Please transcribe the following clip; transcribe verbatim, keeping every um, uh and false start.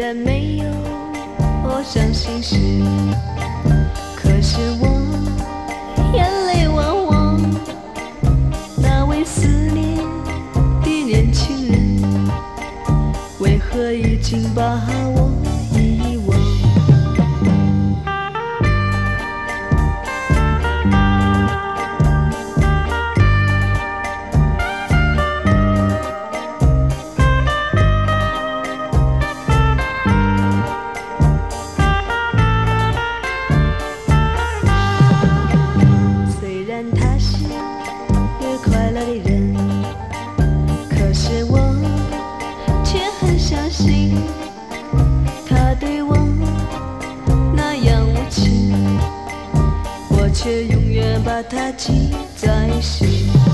然没有伤心事，可是我眼泪汪汪。那位思念的年轻人，为何已经把我遗忘？虽然他是个快乐的人，可是我却很相信他对我那样无情，我却永远把他记在心。